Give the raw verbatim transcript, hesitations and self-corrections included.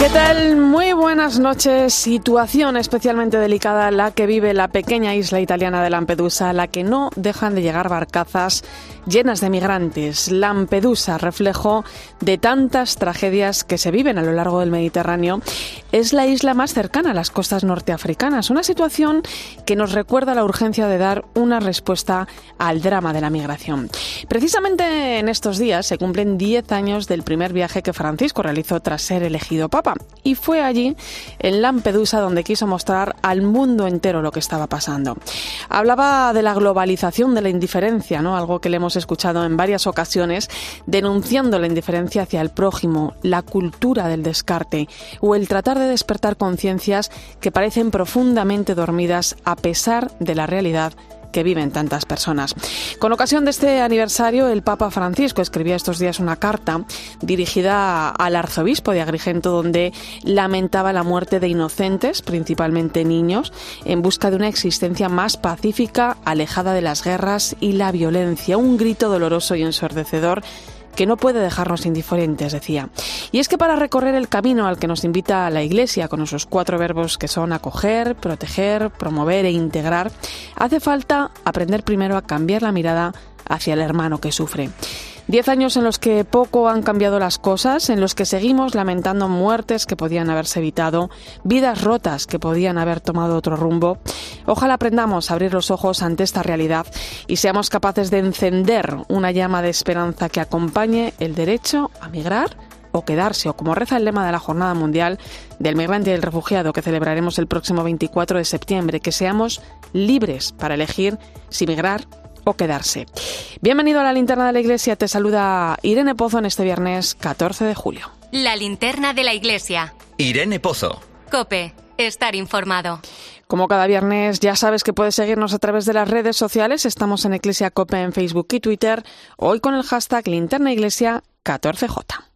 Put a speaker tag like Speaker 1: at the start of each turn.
Speaker 1: tal? Muy buenas noches. Situación especialmente delicada la que vive la pequeña isla italiana de Lampedusa, a la que no dejan de llegar barcazas llenas de migrantes. Lampedusa, reflejo de tantas tragedias que se viven a lo largo del Mediterráneo, es la isla más cercana a las costas norteafricanas. Una situación que nos recuerda la urgencia de dar una respuesta al drama de la migración. Precisamente en estos días se cumplen diez años del primer viaje que Francisco realizó tras ser elegido Papa. Y fue allí, en Lampedusa, donde quiso mostrar al mundo entero lo que estaba pasando. Hablaba de la globalización de la indiferencia, ¿no? Algo que le hemos escuchado en varias ocasiones, denunciando la indiferencia hacia el prójimo, la cultura del descarte o el tratar de despertar conciencias que parecen profundamente dormidas a pesar de la realidad que viven tantas personas. Con ocasión de este aniversario, el Papa Francisco escribía estos días una carta dirigida al arzobispo de Agrigento, donde lamentaba la muerte de inocentes, principalmente niños, en busca de una existencia más pacífica, alejada de las guerras y la violencia. Un grito doloroso y ensordecedor que no puede dejarnos indiferentes, decía. Y es que para recorrer el camino al que nos invita la Iglesia, con esos cuatro verbos que son acoger, proteger, promover e integrar, hace falta aprender primero a cambiar la mirada hacia el hermano que sufre. Diez años en los que poco han cambiado las cosas, en los que seguimos lamentando muertes que podían haberse evitado, vidas rotas que podían haber tomado otro rumbo. Ojalá aprendamos a abrir los ojos ante esta realidad y seamos capaces de encender una llama de esperanza que acompañe el derecho a migrar o quedarse, o como reza el lema de la Jornada Mundial del Migrante y el Refugiado, que celebraremos el próximo veinticuatro de septiembre, que seamos libres para elegir si migrar o quedarse. Bienvenido a la Linterna de la Iglesia. Te saluda Irene Pozo en este viernes catorce de julio.
Speaker 2: La Linterna de la Iglesia.
Speaker 3: Irene Pozo.
Speaker 2: COPE. Estar informado.
Speaker 1: Como cada viernes, ya sabes que puedes seguirnos a través de las redes sociales. Estamos en Iglesia COPE en Facebook y Twitter. Hoy con el hashtag Linterna Iglesia catorce J.